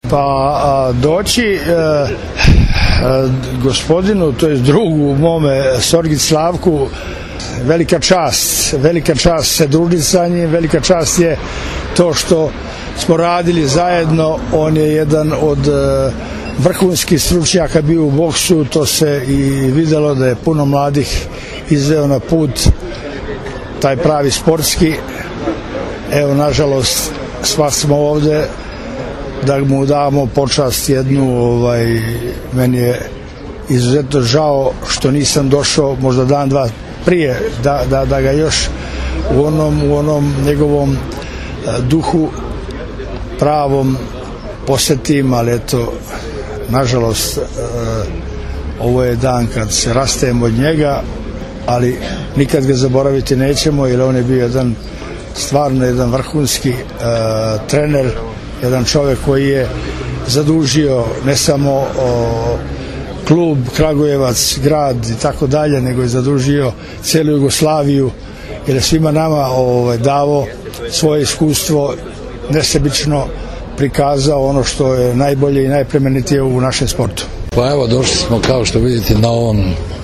Pa doći gospodinu, to je drugu mome, Sorgić Slavku, velika čast se družiti sa njim, velika čast je to što smo radili zajedno. On je jedan od vrhunskih stručnjaka bio u boksu, to se i videlo da je puno mladih izveo na put taj pravi sportski. Evo, nažalost, sva smo ovde da mu damo počast jednu. Meni je izuzetno žao što nisam došao možda dan, dva prije da ga još u onom njegovom duhu pravom posetim, ali eto, nažalost, ovo je dan kad se rastajemo od njega, ali nikad ga zaboraviti nećemo, jer on je bio stvarno jedan vrhunski trener, jedan čovjek koji je zadužio ne samo klub Kragujevac, grad i tako dalje, nego je zadužio cijelu Jugoslaviju, jer je svima nama davo svoje iskustvo, nesebično prikazao ono što je najbolje i najplemenitije u našem sportu. Pa evo, došli smo, kao što vidite, na ovom,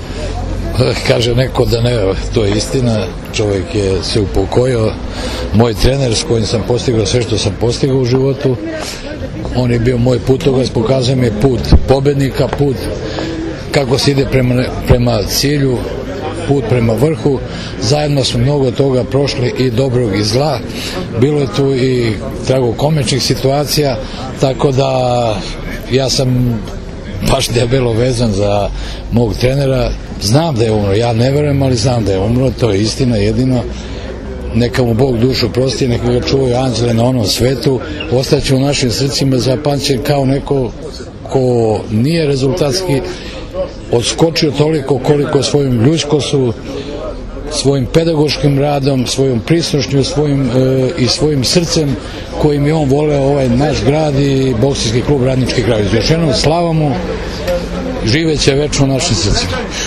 kaže neko da ne, to je istina, čovjek je se upokojio, moj trener s kojim sam postigao sve što sam postigao u životu. On je bio moj putokaz, pokazao mi je put pobednika, put kako se ide prema cilju, put prema vrhu. Zajedno smo mnogo toga prošli, i dobrog i zla. Bilo je tu i tragokomičnih situacija, tako da ja sam baš debelo vezan za mog trenera. Znam da je umro, ja ne verujem, ali znam da je umro, to je istina jedino. Neka mu Bog dušu prosti, neka ga čuvaju anđele na onom svetu. Ostaće u našim srcima zapamćen kao neko ko nije rezultatski odskočio toliko koliko svojim ljudskošću, svojim pedagoškim radom, svojom prisnošću i svojim srcem kojim je on voleo ovaj naš grad i boksijski klub Radnički Kragujevac. Još jednom slava mu, živeće večno u našim srcima.